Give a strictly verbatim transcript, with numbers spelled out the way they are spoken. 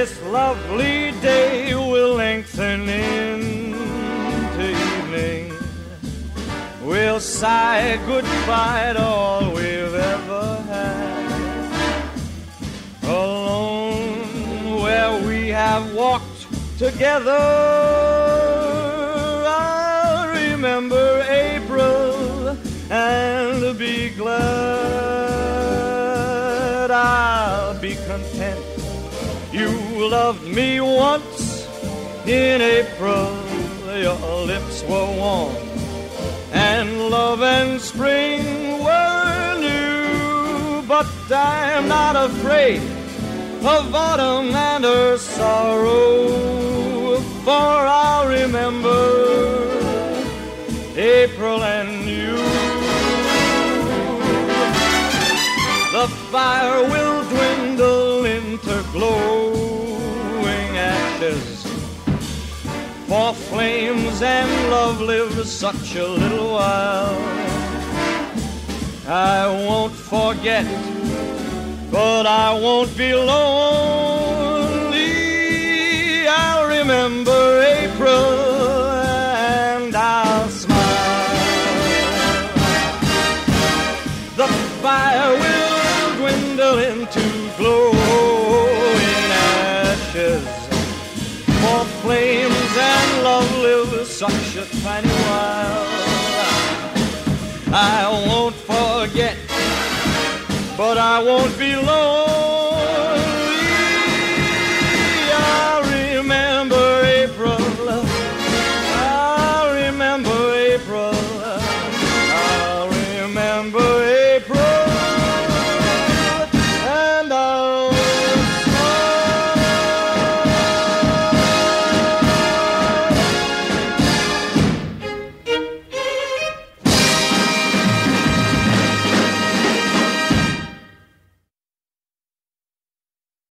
this lovely day will lengthen into evening. We'll sigh goodbye to all we've ever had. Alone where we have walked together, I'll remember April and be glad. I'll be content you loved me once in April. Your lips were warm and love and spring were new. But I'm not afraid of autumn and her sorrow, for I'll remember April and you. The fire will dwindle into glowing ashes, for flames and love live such a little while. I won't forget, but I won't be lonely. I'll remember April and I'll smile. The fire will dwindle into glowing ashes, for flames and love live such a tiny while. I won't forget, but I won't be lonely.